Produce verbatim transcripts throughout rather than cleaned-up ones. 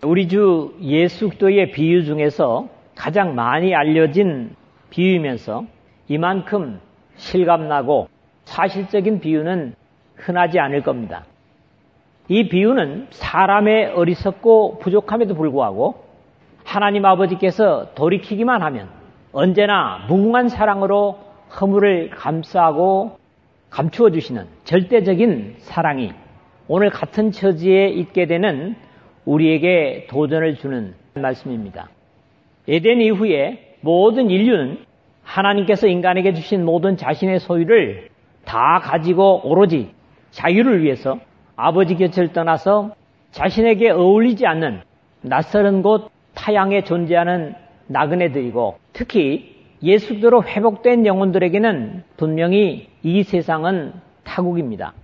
우리 주 예수 그리스도의 비유 중에서 가장 많이 알려진 비유이면서 이만큼 실감나고 사실적인 비유는 흔하지 않을 겁니다. 이 비유는 사람의 어리석고 부족함에도 불구하고 하나님 아버지께서 돌이키기만 하면 언제나 무궁한 사랑으로 허물을 감싸고 감추어 주시는 절대적인 사랑이 오늘 같은 처지에 있게 되는 우리에게 도전을 주는 말씀입니다. 에덴 이후에 모든 인류는 하나님께서 인간에게 주신 모든 자신의 소유를 다 가지고 오로지 자유를 위해서 아버지 곁을 떠나서 자신에게 어울리지 않는 낯설은 곳 타양에 존재하는 나그네들이고 특히 예수 그리스도로 회복된 영혼들에게는 분명히 이 세상은 타국입니다.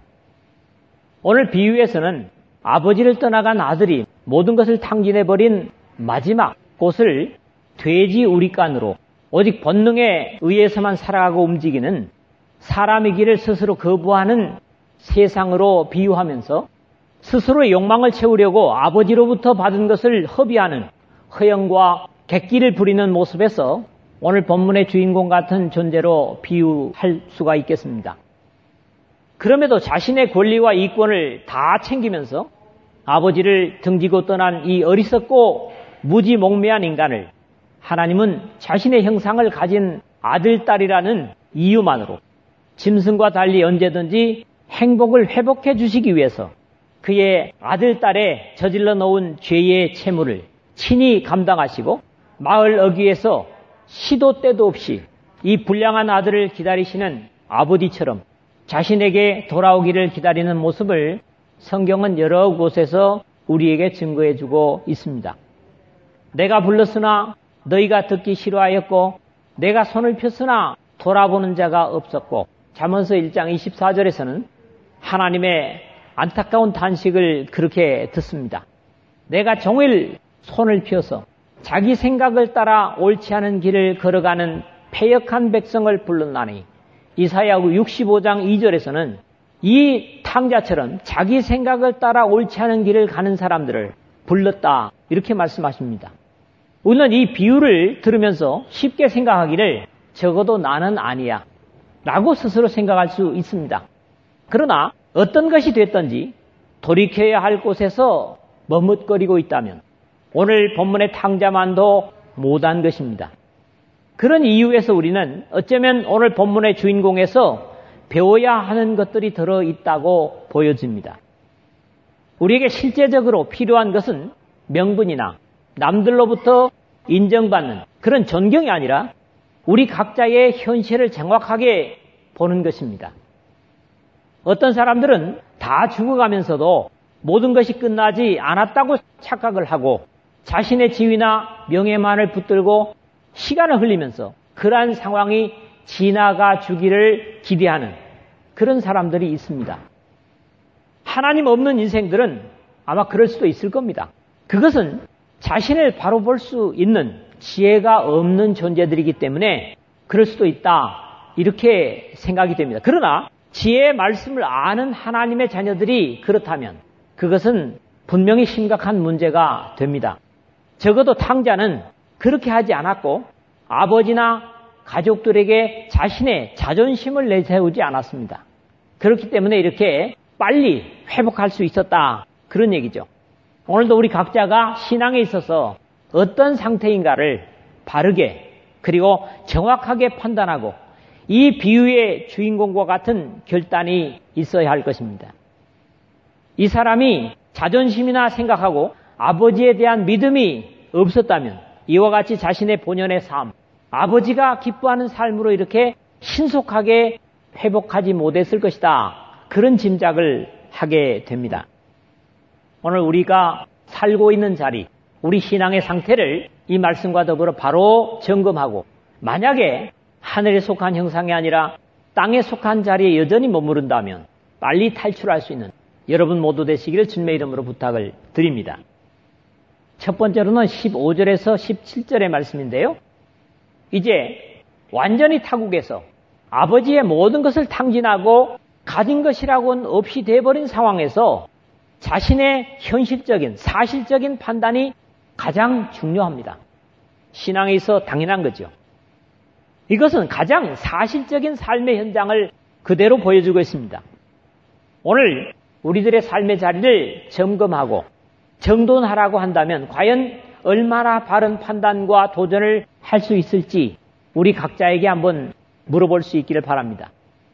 오늘 비유에서는 아버지를 떠나간 아들이 모든 것을 탕진해버린 마지막 곳을 돼지 우리간으로 오직 본능에 의해서만 살아가고 움직이는 사람의 길을 스스로 거부하는 세상으로 비유하면서 스스로의 욕망을 채우려고 아버지로부터 받은 것을 허비하는 허영과 객기를 부리는 모습에서 오늘 본문의 주인공 같은 존재로 비유할 수가 있겠습니다. 그럼에도 자신의 권리와 이권을 다 챙기면서 아버지를 등지고 떠난 이 어리석고 무지몽매한 인간을 하나님은 자신의 형상을 가진 아들, 딸이라는 이유만으로 짐승과 달리 언제든지 행복을 회복해 주시기 위해서 그의 아들, 딸에 저질러 놓은 죄의 채무를 친히 감당하시고 마을 어귀에서 시도 때도 없이 이 불량한 아들을 기다리시는 아버지처럼 자신에게 돌아오기를 기다리는 모습을 성경은 여러 곳에서 우리에게 증거해주고 있습니다. 내가 불렀으나 너희가 듣기 싫어하였고 내가 손을 폈으나 돌아보는 자가 없었고 잠언서 일 장 이십사 절에서는 하나님의 안타까운 탄식을 그렇게 듣습니다. 내가 종일 손을 펴서 자기 생각을 따라 옳지 않은 길을 걸어가는 패역한 백성을 불렀나니 이사야 육십오 장 이 절에서는 이 탕자처럼 자기 생각을 따라 옳지 않은 길을 가는 사람들을 불렀다 이렇게 말씀하십니다. 우리는 이 비유를 들으면서 쉽게 생각하기를 적어도 나는 아니야 라고 스스로 생각할 수 있습니다. 그러나 어떤 것이 됐든지 돌이켜야 할 곳에서 머뭇거리고 있다면 오늘 본문의 탕자만도 못한 것입니다. 그런 이유에서 우리는 어쩌면 오늘 본문의 주인공에서 배워야 하는 것들이 들어있다고 보여집니다. 우리에게 실제적으로 필요한 것은 명분이나 남들로부터 인정받는 그런 존경이 아니라 우리 각자의 현실을 정확하게 보는 것입니다. 어떤 사람들은 다 죽어가면서도 모든 것이 끝나지 않았다고 착각을 하고 자신의 지위나 명예만을 붙들고 시간을 흘리면서 그러한 상황이 지나가 주기를 기대하는 그런 사람들이 있습니다. 하나님 없는 인생들은 아마 그럴 수도 있을 겁니다. 그것은 자신을 바로 볼 수 있는 지혜가 없는 존재들이기 때문에 그럴 수도 있다 이렇게 생각이 됩니다. 그러나 지혜의 말씀을 아는 하나님의 자녀들이 그렇다면 그것은 분명히 심각한 문제가 됩니다. 적어도 탕자는 그렇게 하지 않았고 아버지나 가족들에게 자신의 자존심을 내세우지 않았습니다. 그렇기 때문에 이렇게 빨리 회복할 수 있었다 그런 얘기죠. 오늘도 우리 각자가 신앙에 있어서 어떤 상태인가를 바르게 그리고 정확하게 판단하고 이 비유의 주인공과 같은 결단이 있어야 할 것입니다. 이 사람이 자존심이나 생각하고 아버지에 대한 믿음이 없었다면 이와 같이 자신의 본연의 삶, 아버지가 기뻐하는 삶으로 이렇게 신속하게 회복하지 못했을 것이다. 그런 짐작을 하게 됩니다. 오늘 우리가 살고 있는 자리, 우리 신앙의 상태를 이 말씀과 더불어 바로 점검하고 만약에 하늘에 속한 형상이 아니라 땅에 속한 자리에 여전히 머무른다면 빨리 탈출할 수 있는 여러분 모두 되시기를 주님의 이름으로 부탁을 드립니다. 첫 번째로는 십오 절에서 십칠 절의 말씀인데요. 이제 완전히 타국에서 아버지의 모든 것을 탕진하고 가진 것이라고는 없이 돼버린 상황에서 자신의 현실적인, 사실적인 판단이 가장 중요합니다. 신앙에 있어 당연한 거죠. 이것은 가장 사실적인 삶의 현장을 그대로 보여주고 있습니다. 오늘 우리들의 삶의 자리를 점검하고 정돈하라고 한다면 과연 얼마나 바른 판단과 도전을 할 수 있을지 우리 각자에게 한번 물어볼 수 있기를 바랍니다.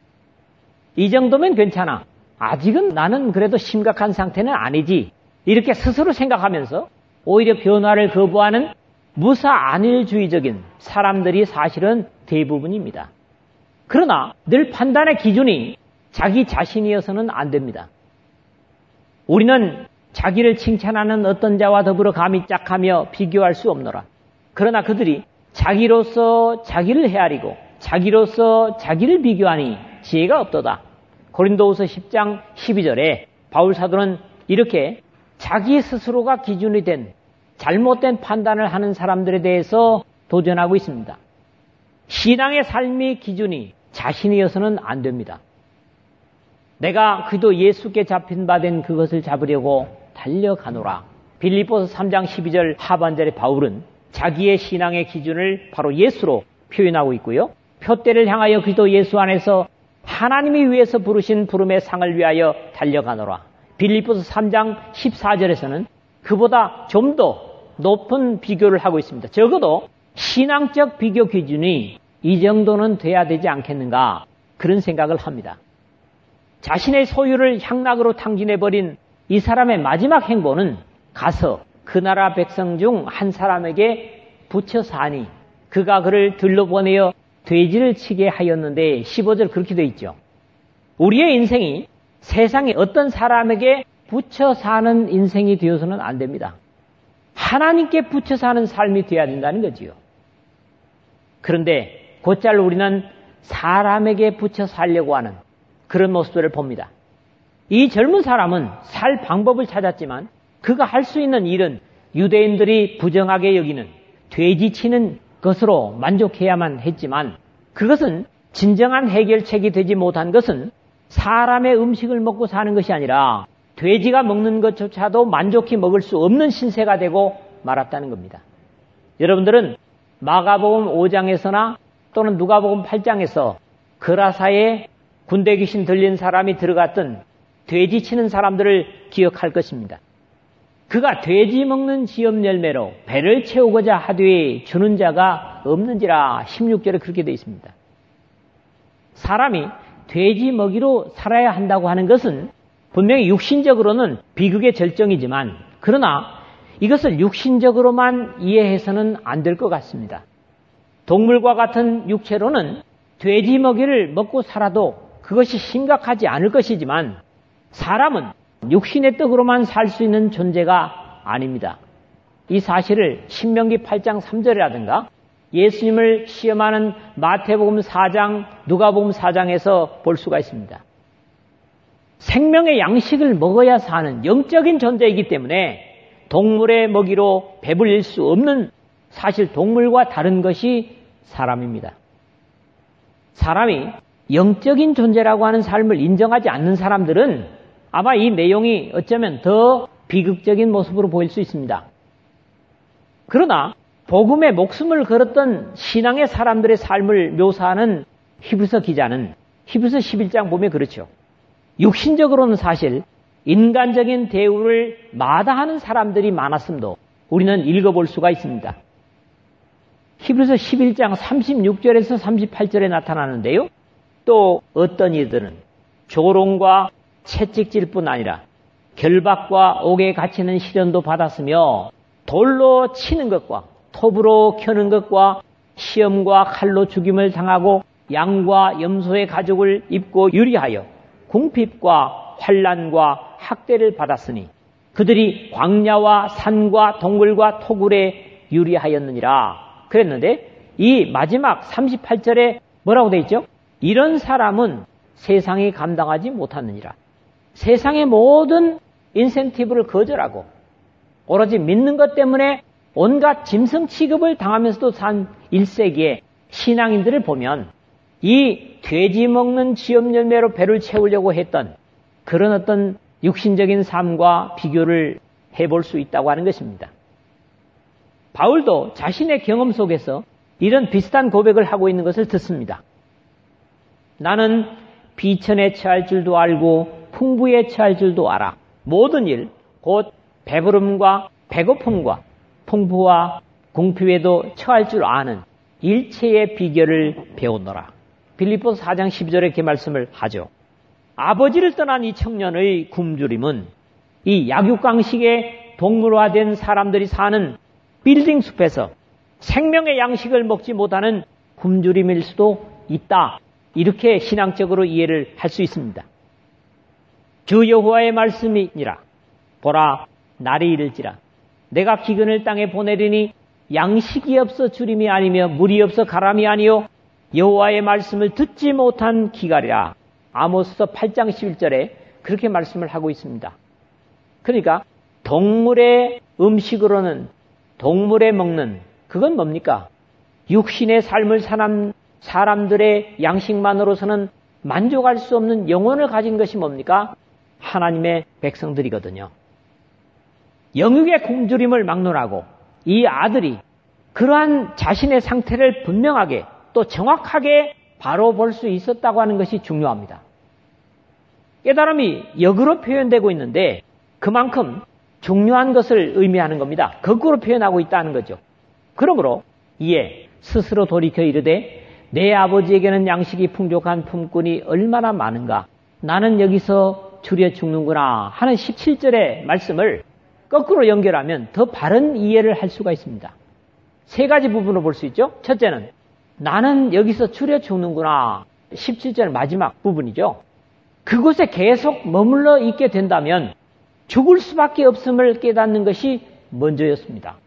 이 정도면 괜찮아. 아직은 나는 그래도 심각한 상태는 아니지. 이렇게 스스로 생각하면서 오히려 변화를 거부하는 무사안일주의적인 사람들이 사실은 대부분입니다. 그러나 늘 판단의 기준이 자기 자신이어서는 안 됩니다. 우리는 자기를 칭찬하는 어떤 자와 더불어 감히 짝하며 비교할 수 없노라. 그러나 그들이 자기로서 자기를 헤아리고 자기로서 자기를 비교하니 지혜가 없도다. 고린도후서 십 장 십이 절에 바울 사도는 이렇게 자기 스스로가 기준이 된 잘못된 판단을 하는 사람들에 대해서 도전하고 있습니다. 신앙의 삶의 기준이 자신이어서는 안 됩니다. 내가 그도 예수께 잡힌 바 된 그것을 잡으려고 달려가노라. 빌립보서 삼 장 십이 절 하반절에 바울은 자기의 신앙의 기준을 바로 예수로 표현하고 있고요. 표대를 향하여 그도 예수 안에서 하나님이 위해서 부르신 부름의 상을 위하여 달려가노라. 빌립보서 삼 장 십사 절에서는 그보다 좀 더 높은 비교를 하고 있습니다. 적어도 신앙적 비교 기준이 이 정도는 돼야 되지 않겠는가 그런 생각을 합니다. 자신의 소유를 향락으로 탕진해버린 이 사람의 마지막 행보는 가서 그 나라 백성 중 한 사람에게 붙여 사니 그가 그를 들러보내어 돼지를 치게 하였는데 십오 절 그렇게 되어 있죠. 우리의 인생이 세상에 어떤 사람에게 붙여 사는 인생이 되어서는 안 됩니다. 하나님께 붙여 사는 삶이 되어야 된다는 거지요. 그런데 곧잘 우리는 사람에게 붙여 살려고 하는 그런 모습들을 봅니다. 이 젊은 사람은 살 방법을 찾았지만 그가 할 수 있는 일은 유대인들이 부정하게 여기는 돼지 치는 것으로 만족해야만 했지만 그것은 진정한 해결책이 되지 못한 것은 사람의 음식을 먹고 사는 것이 아니라 돼지가 먹는 것조차도 만족히 먹을 수 없는 신세가 되고 말았다는 겁니다. 여러분들은 마가복음 오 장에서나 또는 누가복음 팔 장에서 그라사에 군대 귀신 들린 사람이 들어갔던 돼지 치는 사람들을 기억할 것입니다. 그가 돼지 먹는 지엽 열매로 배를 채우고자 하되 주는 자가 없는지라 십육 절에 그렇게 되어 있습니다. 사람이 돼지 먹이로 살아야 한다고 하는 것은 분명히 육신적으로는 비극의 절정이지만 그러나 이것을 육신적으로만 이해해서는 안 될 것 같습니다. 동물과 같은 육체로는 돼지 먹이를 먹고 살아도 그것이 심각하지 않을 것이지만 사람은 육신의 떡으로만 살 수 있는 존재가 아닙니다. 이 사실을 신명기 팔 장 삼 절이라든가 예수님을 시험하는 마태복음 사 장, 누가복음 사 장에서 볼 수가 있습니다. 생명의 양식을 먹어야 사는 영적인 존재이기 때문에 동물의 먹이로 배불릴 수 없는 사실 동물과 다른 것이 사람입니다. 사람이 영적인 존재라고 하는 삶을 인정하지 않는 사람들은 아마 이 내용이 어쩌면 더 비극적인 모습으로 보일 수 있습니다. 그러나 복음에 목숨을 걸었던 신앙의 사람들의 삶을 묘사하는 히브리서 기자는 히브리서 십일 장 보면 그렇죠. 육신적으로는 사실 인간적인 대우를 마다하는 사람들이 많았음도 우리는 읽어볼 수가 있습니다. 히브리서 십일 장 삼십육 절에서 삼십팔 절에 나타나는데요. 또 어떤 이들은 조롱과 채찍질 뿐 아니라 결박과 옥에 갇히는 시련도 받았으며 돌로 치는 것과 톱으로 켜는 것과 시험과 칼로 죽임을 당하고 양과 염소의 가죽을 입고 유리하여 궁핍과 환난과 학대를 받았으니 그들이 광야와 산과 동굴과 토굴에 유리하였느니라 그랬는데 이 마지막 삼십팔 절에 뭐라고 되어 있죠? 이런 사람은 세상이 감당하지 못하느니라. 세상의 모든 인센티브를 거절하고 오로지 믿는 것 때문에 온갖 짐승 취급을 당하면서도 산 일 세기의 신앙인들을 보면 이 돼지 먹는 지엽 열매로 배를 채우려고 했던 그런 어떤 육신적인 삶과 비교를 해볼 수 있다고 하는 것입니다. 바울도 자신의 경험 속에서 이런 비슷한 고백을 하고 있는 것을 듣습니다. 나는 비천에 처할 줄도 알고 풍부에 처할 줄도 알아. 모든 일, 곧 배부름과 배고픔과 풍부와 궁핍에도 처할 줄 아는 일체의 비결을 배우노라. 빌립보서 사 장 십이 절에 이렇게 말씀을 하죠. 아버지를 떠난 이 청년의 굶주림은 이 약육강식에 동물화된 사람들이 사는 빌딩 숲에서 생명의 양식을 먹지 못하는 굶주림일 수도 있다. 이렇게 신앙적으로 이해를 할 수 있습니다. 주 여호와의 말씀이니라. 보라, 날이 이를지라. 내가 기근을 땅에 보내리니 양식이 없어 주림이 아니며 물이 없어 가람이 아니요 여호와의 말씀을 듣지 못한 기갈이라. 아모스서 팔 장 십일 절에 그렇게 말씀을 하고 있습니다. 그러니까 동물의 음식으로는 동물의 먹는 그건 뭡니까? 육신의 삶을 사는 사람들의 양식만으로서는 만족할 수 없는 영혼을 가진 것이 뭡니까? 하나님의 백성들이거든요. 영육의 굶주림을 막론하고 이 아들이 그러한 자신의 상태를 분명하게 또 정확하게 바로 볼 수 있었다고 하는 것이 중요합니다. 깨달음이 역으로 표현되고 있는데 그만큼 중요한 것을 의미하는 겁니다. 거꾸로 표현하고 있다는 거죠. 그러므로 이에 스스로 돌이켜 이르되 내 아버지에게는 양식이 풍족한 품꾼이 얼마나 많은가. 나는 여기서 줄여 죽는구나 하는 십칠 절의 말씀을 거꾸로 연결하면 더 바른 이해를 할 수가 있습니다. 세 가지 부분으로 볼 수 있죠. 첫째는 나는 여기서 줄여 죽는구나. 십칠 절 마지막 부분이죠. 그곳에 계속 머물러 있게 된다면 죽을 수밖에 없음을 깨닫는 것이 먼저였습니다.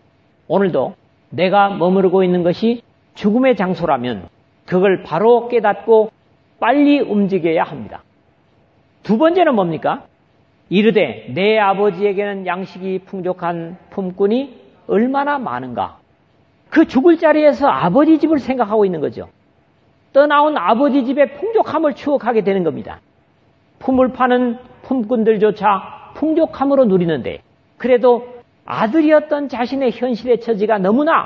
오늘도 내가 머무르고 있는 것이 죽음의 장소라면 그걸 바로 깨닫고 빨리 움직여야 합니다. 두 번째는 뭡니까? 이르되 내 아버지에게는 양식이 풍족한 품꾼이 얼마나 많은가. 그 죽을 자리에서 아버지 집을 생각하고 있는 거죠. 떠나온 아버지 집의 풍족함을 추억하게 되는 겁니다. 품을 파는 품꾼들조차 풍족함으로 누리는데 그래도 아들이었던 자신의 현실의 처지가 너무나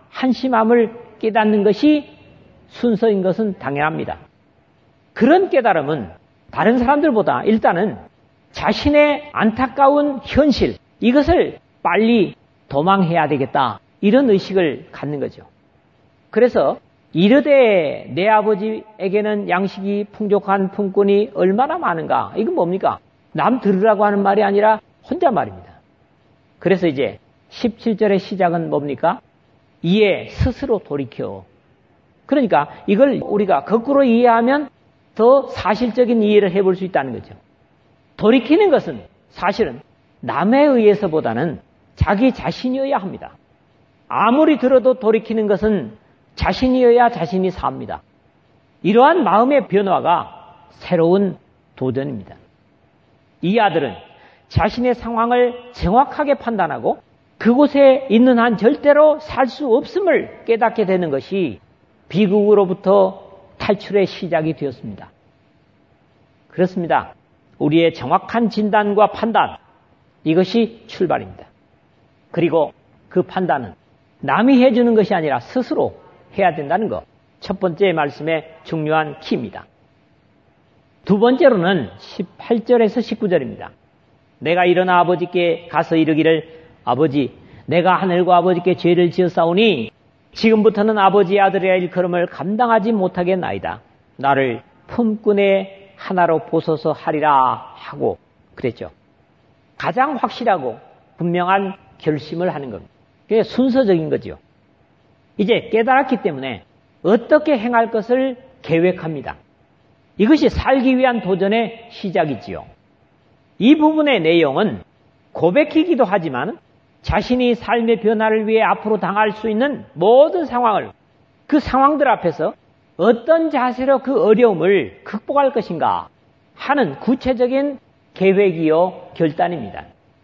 한심함을 깨닫는 것이 순서인 것은 당연합니다. 그런 깨달음은 다른 사람들보다 일단은 자신의 안타까운 현실, 이것을 빨리 도망해야 되겠다. 이런 의식을 갖는 거죠. 그래서 이르되 내 아버지에게는 양식이 풍족한 품꾼이 얼마나 많은가. 이건 뭡니까? 남 들으라고 하는 말이 아니라 혼자 말입니다. 그래서 이제 십칠 절의 시작은 뭡니까? 이에 스스로 돌이켜. 그러니까 이걸 우리가 거꾸로 이해하면 더 사실적인 이해를 해볼 수 있다는 거죠. 돌이키는 것은 사실은 남에 의해서보다는 자기 자신이어야 합니다. 아무리 들어도 돌이키는 것은 자신이어야 자신이 삽니다. 이러한 마음의 변화가 새로운 도전입니다. 이 아들은 자신의 상황을 정확하게 판단하고 그곳에 있는 한 절대로 살 수 없음을 깨닫게 되는 것이 비극으로부터 탈출의 시작이 되었습니다. 그렇습니다. 우리의 정확한 진단과 판단, 이것이 출발입니다. 그리고 그 판단은 남이 해주는 것이 아니라 스스로 해야 된다는 것. 첫 번째 말씀의 중요한 키입니다. 두 번째로는 십팔 절에서 십구 절입니다. 내가 일어나 아버지께 가서 이르기를 아버지 내가 하늘과 아버지께 죄를 지었사오니 지금부터는 아버지의 아들이라 일컬음을 감당하지 못하겠나이다. 나를 품꾼의 하나로 보소서 하리라 하고 그랬죠. 가장 확실하고 분명한 결심을 하는 겁니다. 그게 순서적인 거죠. 이제 깨달았기 때문에 어떻게 행할 것을 계획합니다. 이것이 살기 위한 도전의 시작이지요. 이 부분의 내용은 고백이기도 하지만 자신이 삶의 변화를 위해 앞으로 당할 수 있는 모든 상황을 그 상황들 앞에서 어떤 자세로 그 어려움을 극복할 것인가 하는 구체적인 계획이요 결단입니다.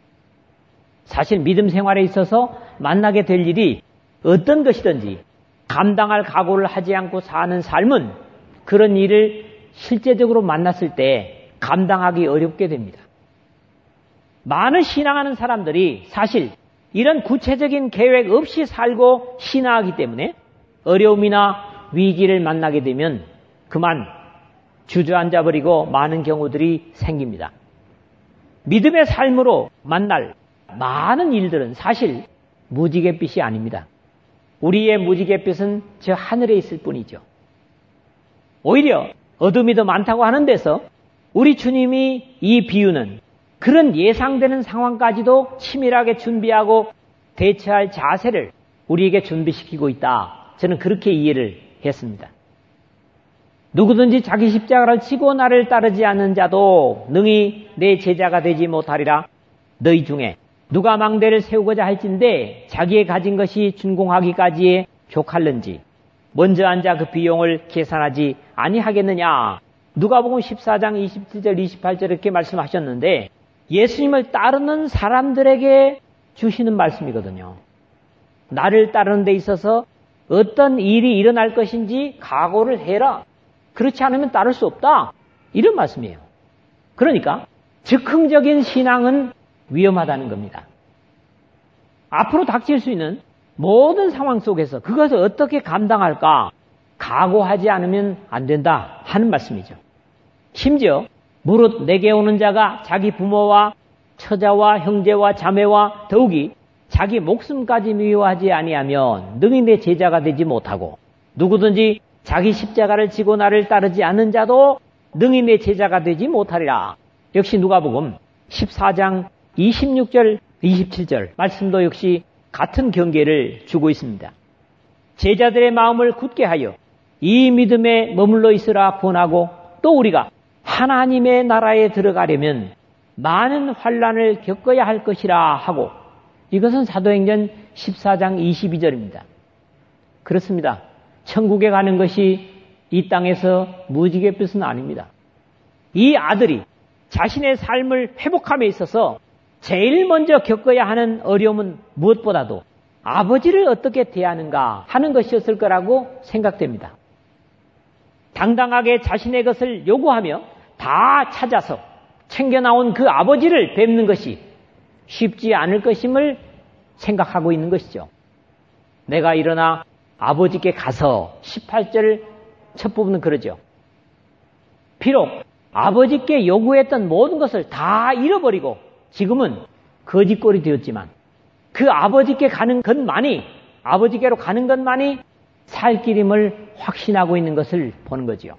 사실 믿음 생활에 있어서 만나게 될 일이 어떤 것이든지 감당할 각오를 하지 않고 사는 삶은 그런 일을 실제적으로 만났을 때 감당하기 어렵게 됩니다. 많은 신앙하는 사람들이 사실 이런 구체적인 계획 없이 살고 신앙하기 때문에 어려움이나 위기를 만나게 되면 그만 주저앉아 버리고 많은 경우들이 생깁니다. 믿음의 삶으로 만날 많은 일들은 사실 무지갯빛이 아닙니다. 우리의 무지갯빛은 저 하늘에 있을 뿐이죠. 오히려 어둠이 더 많다고 하는 데서 우리 주님이 이 비유는 그런 예상되는 상황까지도 치밀하게 준비하고 대처할 자세를 우리에게 준비시키고 있다. 저는 그렇게 이해를 했습니다. 누구든지 자기 십자가를 지고 나를 따르지 않는 자도 능히 내 제자가 되지 못하리라. 너희 중에 누가 망대를 세우고자 할진대 자기의 가진 것이 준공하기까지에 족할는지 먼저 앉아 그 비용을 계산하지 아니하겠느냐. 누가복음 십사 장 이십칠 절 이십팔 절 이렇게 말씀하셨는데 예수님을 따르는 사람들에게 주시는 말씀이거든요. 나를 따르는 데 있어서 어떤 일이 일어날 것인지 각오를 해라. 그렇지 않으면 따를 수 없다. 이런 말씀이에요. 그러니까 즉흥적인 신앙은 위험하다는 겁니다. 앞으로 닥칠 수 있는 모든 상황 속에서 그것을 어떻게 감당할까 각오하지 않으면 안 된다 하는 말씀이죠. 심지어 무릇 내게 오는 자가 자기 부모와 처자와 형제와 자매와 더욱이 자기 목숨까지 미워하지 아니하면 능히 내 제자가 되지 못하고 누구든지 자기 십자가를 지고 나를 따르지 않는 자도 능히 내 제자가 되지 못하리라. 역시 누가복음 십사 장 이십육 절 이십칠 절 말씀도 역시 같은 경계를 주고 있습니다. 제자들의 마음을 굳게 하여 이 믿음에 머물러 있으라 권하고 또 우리가 하나님의 나라에 들어가려면 많은 환난을 겪어야 할 것이라 하고 이것은 사도행전 십사 장 이십이 절입니다. 그렇습니다. 천국에 가는 것이 이 땅에서 무지갯빛은 아닙니다. 이 아들이 자신의 삶을 회복함에 있어서 제일 먼저 겪어야 하는 어려움은 무엇보다도 아버지를 어떻게 대하는가 하는 것이었을 거라고 생각됩니다. 당당하게 자신의 것을 요구하며 다 찾아서 챙겨나온 그 아버지를 뵙는 것이 쉽지 않을 것임을 생각하고 있는 것이죠. 내가 일어나 아버지께 가서 십팔 절 첫 부분은 그러죠. 비록 아버지께 요구했던 모든 것을 다 잃어버리고 지금은 거짓골이 되었지만 그 아버지께 가는 것만이 아버지께로 가는 것만이 살 길임을 확신하고 있는 것을 보는 거지요.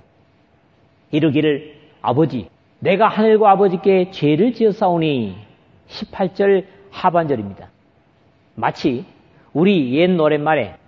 이르기를 아버지 내가 하늘과 아버지께 죄를 지었사오니 십팔 절 하반절입니다. 마치 우리 옛 노랫말에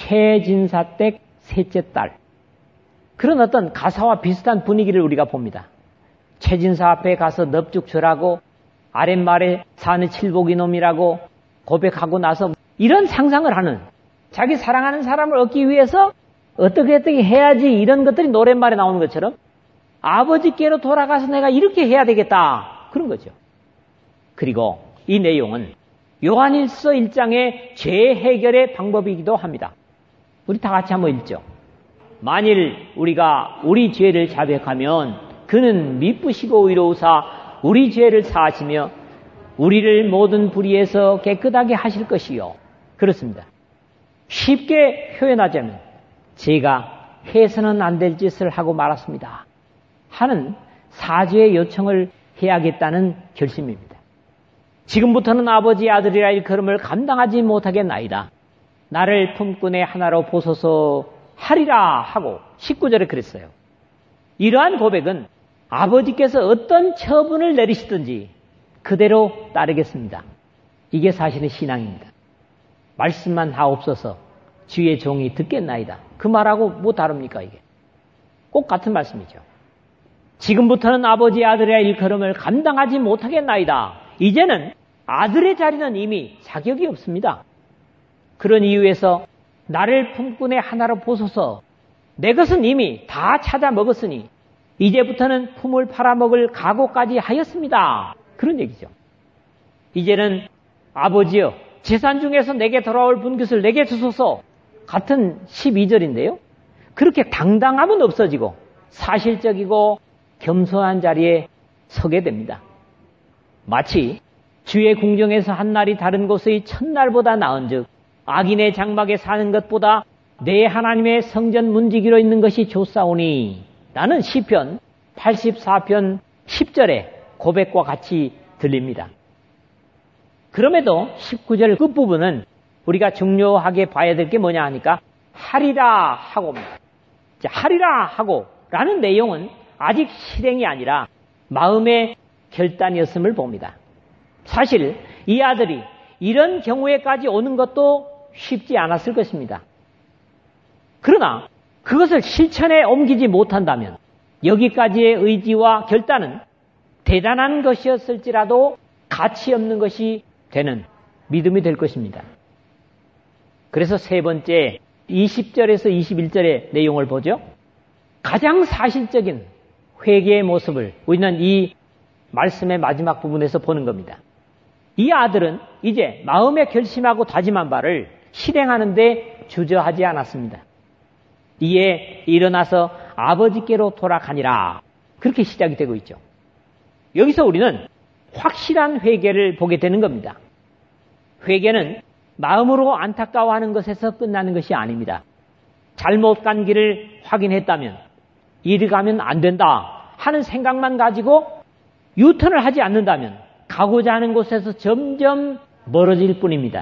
최진사댁 셋째 딸 그런 어떤 가사와 비슷한 분위기를 우리가 봅니다. 최진사 앞에 가서 넙죽 절하고 아랫말에 사는 칠복이 놈이라고 고백하고 나서 이런 상상을 하는 자기 사랑하는 사람을 얻기 위해서 어떻게 어떻게 해야지 이런 것들이 노랫말에 나오는 것처럼 아버지께로 돌아가서 내가 이렇게 해야 되겠다 그런 거죠. 그리고 이 내용은 요한일서 일 장의 죄 해결의 방법이기도 합니다. 우리 다 같이 한번 읽죠. 만일 우리가 우리 죄를 자백하면 그는 미쁘시고 의로우사 우리 죄를 사하시며 우리를 모든 불의에서 깨끗하게 하실 것이요. 그렇습니다. 쉽게 표현하자면 제가 해서는 안 될 짓을 하고 말았습니다 하는 사죄의 요청을 해야겠다는 결심입니다. 지금부터는 아버지 아들이라 일컬음을 감당하지 못하겠나이다. 나를 품꾼의 하나로 보소서 하리라 하고 십구 절에 그랬어요. 이러한 고백은 아버지께서 어떤 처분을 내리시든지 그대로 따르겠습니다. 이게 사실은 신앙입니다. 말씀만 하옵소서 주의 종이 듣겠나이다. 그 말하고 뭐 다릅니까 이게? 꼭 같은 말씀이죠. 지금부터는 아버지 아들의 일컬음을 감당하지 못하겠나이다. 이제는 아들의 자리는 이미 자격이 없습니다. 그런 이유에서 나를 품꾼의 하나로 보소서 내 것은 이미 다 찾아 먹었으니 이제부터는 품을 팔아먹을 각오까지 하였습니다. 그런 얘기죠. 이제는 아버지여 재산 중에서 내게 돌아올 분깃을 내게 주소서 같은 십이 절인데요. 그렇게 당당함은 없어지고 사실적이고 겸손한 자리에 서게 됩니다. 마치 주의 궁정에서 한 날이 다른 곳의 첫날보다 나은즉 악인의 장막에 사는 것보다 내 하나님의 성전 문지기로 있는 것이 좋사오니 라는 시편 팔십사 편 십 절의 고백과 같이 들립니다. 그럼에도 십구 절 끝부분은 우리가 중요하게 봐야 될 게 뭐냐 하니까 하리라 하고입니다. 하리라 하고 라는 내용은 아직 실행이 아니라 마음의 결단이었음을 봅니다. 사실 이 아들이 이런 경우에까지 오는 것도 쉽지 않았을 것입니다. 그러나 그것을 실천에 옮기지 못한다면 여기까지의 의지와 결단은 대단한 것이었을지라도 가치 없는 것이 되는 믿음이 될 것입니다. 그래서 세 번째 이십 절에서 이십일 절의 내용을 보죠. 가장 사실적인 회개의 모습을 우리는 이 말씀의 마지막 부분에서 보는 겁니다. 이 아들은 이제 마음에 결심하고 다짐한 바를 실행하는 데 주저하지 않았습니다. 이에 일어나서 아버지께로 돌아가니라. 그렇게 시작이 되고 있죠. 여기서 우리는 확실한 회개를 보게 되는 겁니다. 회개는 마음으로 안타까워하는 것에서 끝나는 것이 아닙니다. 잘못 간 길을 확인했다면 이리 가면 안 된다 하는 생각만 가지고 유턴을 하지 않는다면 가고자 하는 곳에서 점점 멀어질 뿐입니다.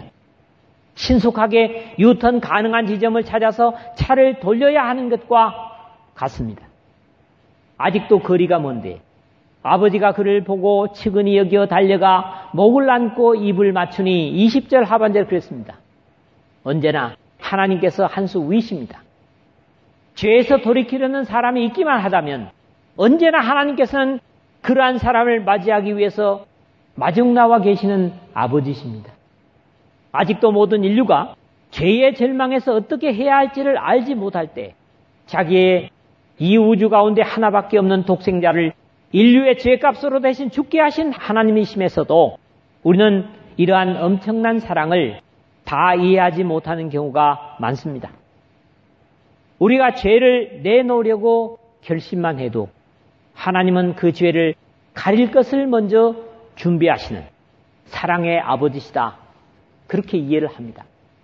신속하게 유턴 가능한 지점을 찾아서 차를 돌려야 하는 것과 같습니다. 아직도 거리가 먼데 아버지가 그를 보고 측은히 여겨 달려가 목을 안고 입을 맞추니 이십 절 하반절 그랬습니다. 언제나 하나님께서 한 수 위십니다. 죄에서 돌이키려는 사람이 있기만 하다면 언제나 하나님께서는 그러한 사람을 맞이하기 위해서 마중 나와 계시는 아버지십니다. 아직도 모든 인류가 죄의 절망에서 어떻게 해야 할지를 알지 못할 때 자기의 이 우주 가운데 하나밖에 없는 독생자를 인류의 죄값으로 대신 죽게 하신 하나님이심에서도 우리는 이러한 엄청난 사랑을 다 이해하지 못하는 경우가 많습니다. 우리가 죄를 내놓으려고 결심만 해도 하나님은 그 죄를 가릴 것을 먼저 준비하시는 사랑의 아버지시다. 그렇게 이해를 합니다.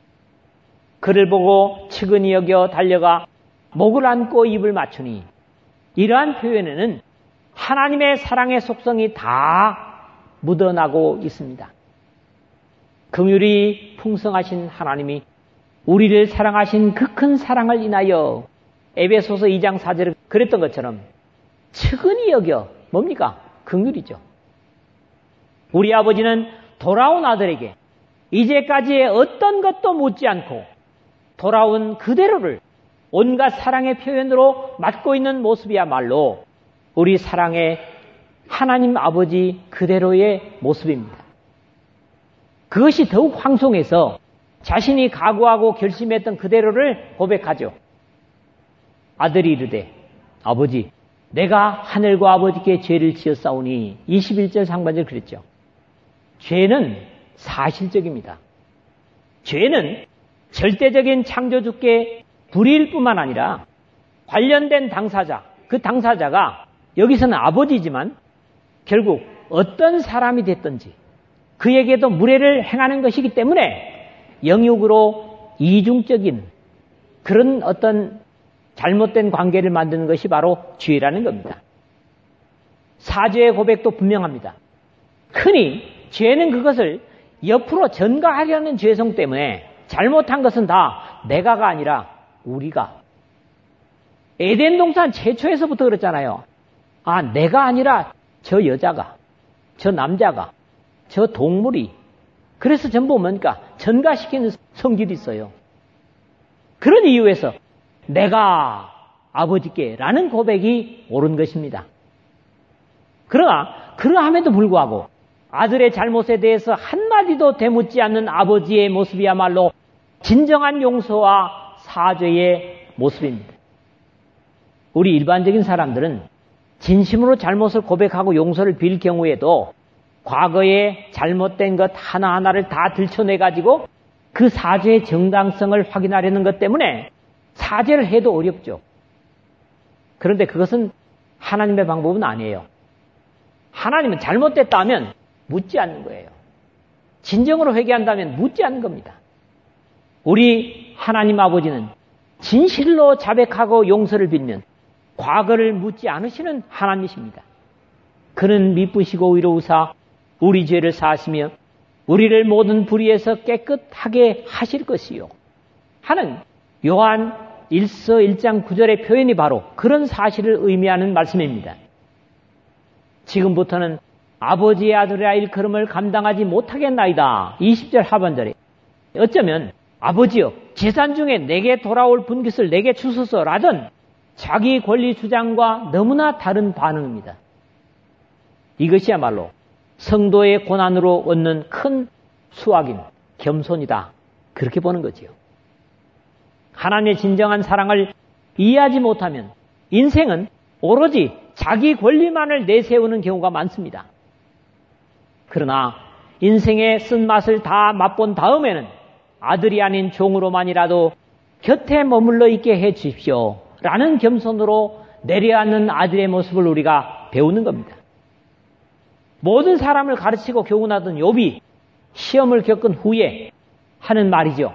그를 보고 측은히 여겨 달려가 목을 안고 입을 맞추니 이러한 표현에는 하나님의 사랑의 속성이 다 묻어나고 있습니다. 긍휼이 풍성하신 하나님이 우리를 사랑하신 그 큰 사랑을 인하여 에베소서 이 장 사 절에 그랬던 것처럼 측은히 여겨 뭡니까? 긍휼이죠. 우리 아버지는 돌아온 아들에게 이제까지의 어떤 것도 묻지 않고 돌아온 그대로를 온갖 사랑의 표현으로 맡고 있는 모습이야말로 우리 사랑의 하나님 아버지 그대로의 모습입니다. 그것이 더욱 황송해서 자신이 각오하고 결심했던 그대로를 고백하죠. 아들이 이르되 아버지 내가 하늘과 아버지께 죄를 지었사오니 이십일 절 상반절 그랬죠. 죄는 사실적입니다. 죄는 절대적인 창조주께 불의일 뿐만 아니라 관련된 당사자, 그 당사자가 여기서는 아버지지만 결국 어떤 사람이 됐든지 그에게도 무례를 행하는 것이기 때문에 영육으로 이중적인 그런 어떤 잘못된 관계를 만드는 것이 바로 죄라는 겁니다. 사죄의 고백도 분명합니다. 흔히 죄는 그것을 옆으로 전가하려는 죄성 때문에 잘못한 것은 다 내가가 아니라 우리가. 에덴 동산 최초에서부터 그랬잖아요. 아, 내가 아니라 저 여자가, 저 남자가, 저 동물이. 그래서 전부 뭡니까? 전가시키는 성질이 있어요. 그런 이유에서 내가 아버지께 라는 고백이 옳은 것입니다. 그러나 그러함에도 불구하고 아들의 잘못에 대해서 한마디도 되묻지 않는 아버지의 모습이야말로 진정한 용서와 사죄의 모습입니다. 우리 일반적인 사람들은 진심으로 잘못을 고백하고 용서를 빌 경우에도 과거에 잘못된 것 하나하나를 다 들춰내가지고 그 사죄의 정당성을 확인하려는 것 때문에 사죄를 해도 어렵죠. 그런데 그것은 하나님의 방법은 아니에요. 하나님은 잘못됐다 하면 묻지 않는 거예요. 진정으로 회개한다면 묻지 않는 겁니다. 우리 하나님 아버지는 진실로 자백하고 용서를 빌면 과거를 묻지 않으시는 하나님이십니다. 그는 미쁘시고 의로우사 우리 죄를 사하시며 우리를 모든 불의에서 깨끗하게 하실 것이요 하는 요한 일서 일 장 구 절의 표현이 바로 그런 사실을 의미하는 말씀입니다. 지금부터는 아버지의 아들이라 일컬음을 감당하지 못하겠나이다. 이십 절 하반절에 어쩌면 아버지여 재산 중에 내게 돌아올 분깃을 내게 주소서라던 자기 권리 주장과 너무나 다른 반응입니다. 이것이야말로 성도의 고난으로 얻는 큰 수확인 겸손이다. 그렇게 보는 거지요. 하나님의 진정한 사랑을 이해하지 못하면 인생은 오로지 자기 권리만을 내세우는 경우가 많습니다. 그러나 인생의 쓴맛을 다 맛본 다음에는 아들이 아닌 종으로만이라도 곁에 머물러 있게 해 주십시오. 라는 겸손으로 내려앉는 아들의 모습을 우리가 배우는 겁니다. 모든 사람을 가르치고 교훈하던 욥이 시험을 겪은 후에 하는 말이죠.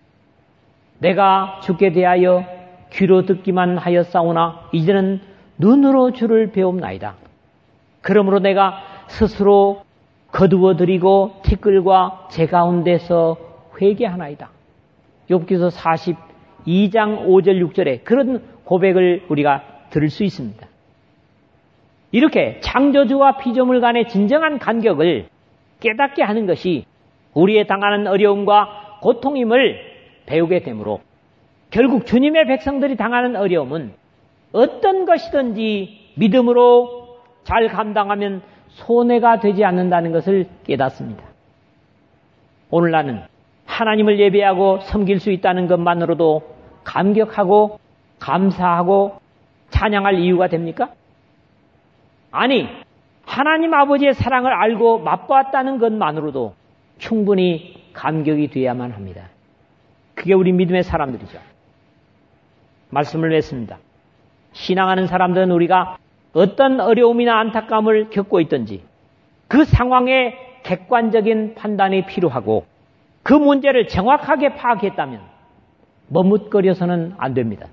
내가 주께 대하여 귀로 듣기만 하였사오나 이제는 눈으로 주를 배움나이다. 그러므로 내가 스스로 거두어드리고 티끌과 제 가운데서 회개하나이다. 욥기서 사십이 장 오 절 육 절에 그런 고백을 우리가 들을 수 있습니다. 이렇게 창조주와 피조물 간의 진정한 간격을 깨닫게 하는 것이 우리의 당하는 어려움과 고통임을 배우게 되므로 결국 주님의 백성들이 당하는 어려움은 어떤 것이든지 믿음으로 잘 감당하면 손해가 되지 않는다는 것을 깨닫습니다. 오늘 나는 하나님을 예배하고 섬길 수 있다는 것만으로도 감격하고 감사하고 찬양할 이유가 됩니까? 아니, 하나님 아버지의 사랑을 알고 맛보았다는 것만으로도 충분히 감격이 되어야만 합니다. 그게 우리 믿음의 사람들이죠. 말씀을 냈습니다. 신앙하는 사람들은 우리가 어떤 어려움이나 안타까움을 겪고 있든지 그 상황에 객관적인 판단이 필요하고 그 문제를 정확하게 파악했다면 머뭇거려서는 안 됩니다.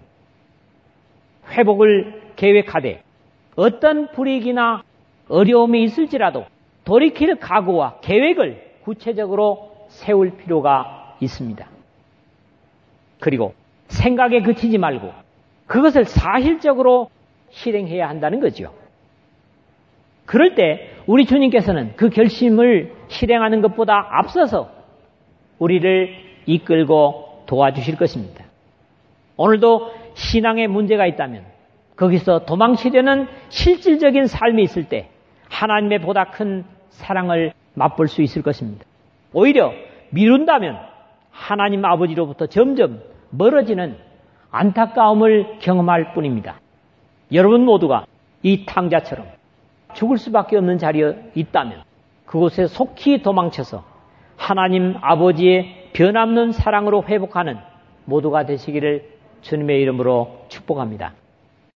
회복을 계획하되 어떤 불이익이나 어려움이 있을지라도 돌이킬 각오와 계획을 구체적으로 세울 필요가 있습니다. 그리고 생각에 그치지 말고 그것을 사실적으로 실행해야 한다는 거죠. 그럴 때 우리 주님께서는 그 결심을 실행하는 것보다 앞서서 우리를 이끌고 도와주실 것입니다. 오늘도 신앙에 문제가 있다면 거기서 도망치려는 실질적인 삶이 있을 때 하나님의 보다 큰 사랑을 맛볼 수 있을 것입니다. 오히려 미룬다면 하나님 아버지로부터 점점 멀어지는 안타까움을 경험할 뿐입니다. 여러분 모두가 이 탕자처럼 죽을 수밖에 없는 자리에 있다면 그곳에 속히 도망쳐서 하나님 아버지의 변함없는 사랑으로 회복하는 모두가 되시기를 주님의 이름으로 축복합니다.